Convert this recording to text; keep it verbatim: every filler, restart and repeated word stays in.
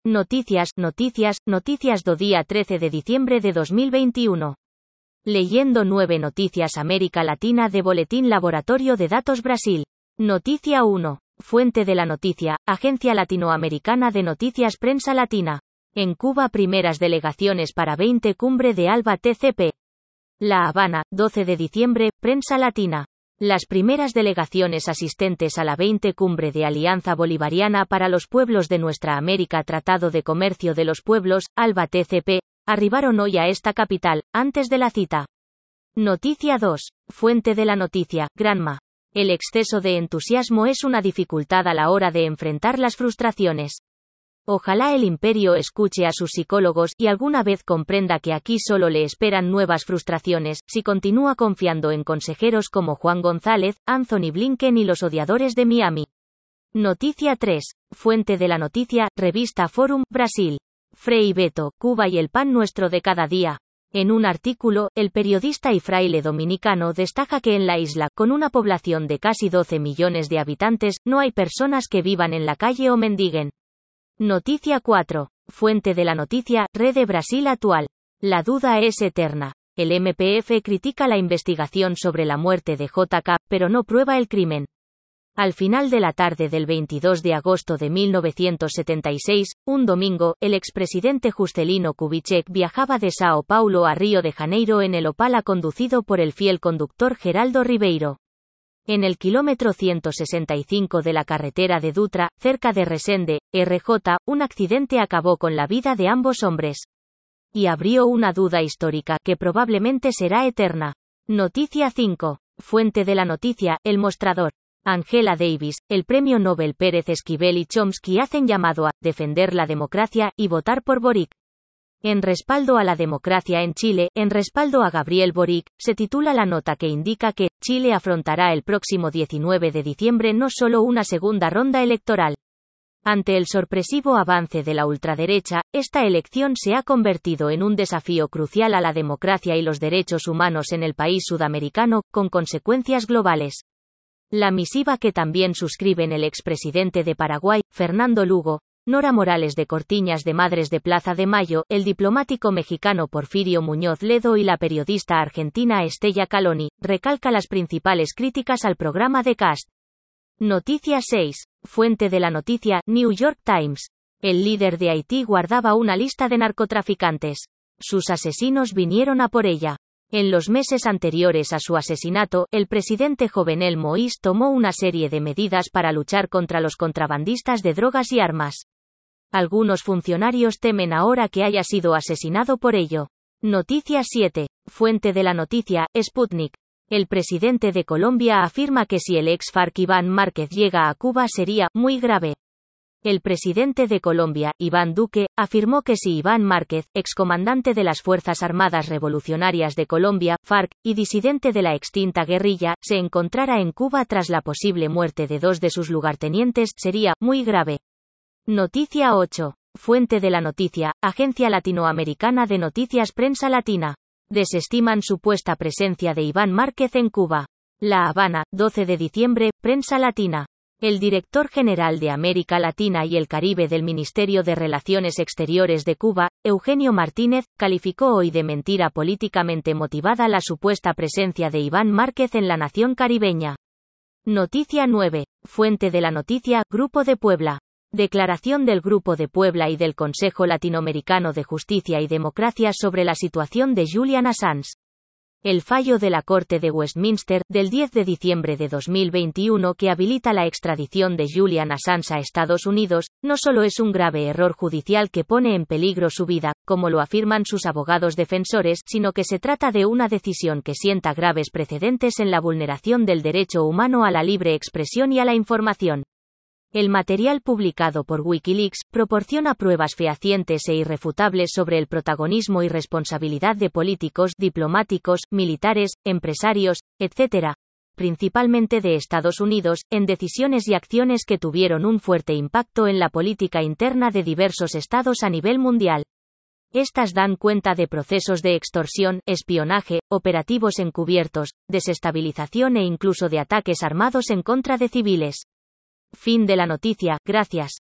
Noticias, noticias, noticias do día trece de diciembre de dos mil veintiuno. Leyendo nueve Noticias América Latina de Boletín Laboratorio de Datos Brasil. Noticia uno. Fuente de la noticia, Agencia Latinoamericana de Noticias Prensa Latina. En Cuba primeras delegaciones para veinte Cumbre de ALBA T C P. La Habana, doce de diciembre, Prensa Latina. Las primeras delegaciones asistentes a la veinte Cumbre de Alianza Bolivariana para los Pueblos de Nuestra América Tratado de Comercio de los Pueblos, ALBA T C P, arribaron hoy a esta capital, antes de la cita. Noticia dos. Fuente de la noticia, Granma. El exceso de entusiasmo es una dificultad a la hora de enfrentar las frustraciones. Ojalá el imperio escuche a sus psicólogos y alguna vez comprenda que aquí solo le esperan nuevas frustraciones, si continúa confiando en consejeros como Juan González, Anthony Blinken y los odiadores de Miami. Noticia tres. Fuente de la noticia, Revista Forum, Brasil. Frei Beto, Cuba y el pan nuestro de cada día. En un artículo, el periodista y fraile dominicano destaca que en la isla, con una población de casi doce millones de habitantes, no hay personas que vivan en la calle o mendiguen. Noticia cuatro. Fuente de la noticia, Rede Brasil Actual. La duda es eterna. El M P F critica la investigación sobre la muerte de J K, pero no prueba el crimen. Al final de la tarde del veintidós de agosto de mil novecientos setenta y seis, un domingo, el expresidente Juscelino Kubitschek viajaba de Sao Paulo a Río de Janeiro en el Opala conducido por el fiel conductor Geraldo Ribeiro. En el kilómetro ciento sesenta y cinco de la carretera de Dutra, cerca de Resende, R J, un accidente acabó con la vida de ambos hombres. Y abrió una duda histórica que probablemente será eterna. Noticia cinco. Fuente de la noticia, El Mostrador. Angela Davis, el premio Nobel Pérez Esquivel y Chomsky hacen llamado a defender la democracia y votar por Boric. En respaldo a la democracia en Chile, en respaldo a Gabriel Boric, se titula la nota que indica que Chile afrontará el próximo diecinueve de diciembre no solo una segunda ronda electoral. Ante el sorpresivo avance de la ultraderecha, esta elección se ha convertido en un desafío crucial a la democracia y los derechos humanos en el país sudamericano, con consecuencias globales. La misiva que también suscriben el expresidente de Paraguay, Fernando Lugo, Nora Morales de Cortiñas de Madres de Plaza de Mayo, el diplomático mexicano Porfirio Muñoz Ledo y la periodista argentina Estella Caloni, recalca las principales críticas al programa de Kast. Noticia seis. Fuente de la noticia, New York Times. El líder de Haití guardaba una lista de narcotraficantes. Sus asesinos vinieron a por ella. En los meses anteriores a su asesinato, el presidente Jovenel Moïse tomó una serie de medidas para luchar contra los contrabandistas de drogas y armas. Algunos funcionarios temen ahora que haya sido asesinado por ello. Noticia siete. Fuente de la noticia, Sputnik. El presidente de Colombia afirma que si el ex FARC Iván Márquez llega a Cuba sería muy grave. El presidente de Colombia, Iván Duque, afirmó que si Iván Márquez, excomandante de las Fuerzas Armadas Revolucionarias de Colombia, FARC, y disidente de la extinta guerrilla, se encontrara en Cuba tras la posible muerte de dos de sus lugartenientes, sería muy grave. Noticia ocho. Fuente de la noticia, Agencia Latinoamericana de Noticias Prensa Latina. Desestiman supuesta presencia de Iván Márquez en Cuba. La Habana, doce de diciembre, Prensa Latina. El director general de América Latina y el Caribe del Ministerio de Relaciones Exteriores de Cuba, Eugenio Martínez, calificó hoy de mentira políticamente motivada la supuesta presencia de Iván Márquez en la nación caribeña. Noticia nueve. Fuente de la noticia, Grupo de Puebla. Declaración del Grupo de Puebla y del Consejo Latinoamericano de Justicia y Democracia sobre la situación de Julian Assange. El fallo de la Corte de Westminster, del diez de diciembre de dos mil veintiuno que habilita la extradición de Julian Assange a Estados Unidos, no solo es un grave error judicial que pone en peligro su vida, como lo afirman sus abogados defensores, sino que se trata de una decisión que sienta graves precedentes en la vulneración del derecho humano a la libre expresión y a la información. El material publicado por Wikileaks proporciona pruebas fehacientes e irrefutables sobre el protagonismo y responsabilidad de políticos, diplomáticos, militares, empresarios, etcétera, principalmente de Estados Unidos, en decisiones y acciones que tuvieron un fuerte impacto en la política interna de diversos estados a nivel mundial. Estas dan cuenta de procesos de extorsión, espionaje, operativos encubiertos, desestabilización e incluso de ataques armados en contra de civiles. Fin de la noticia, gracias.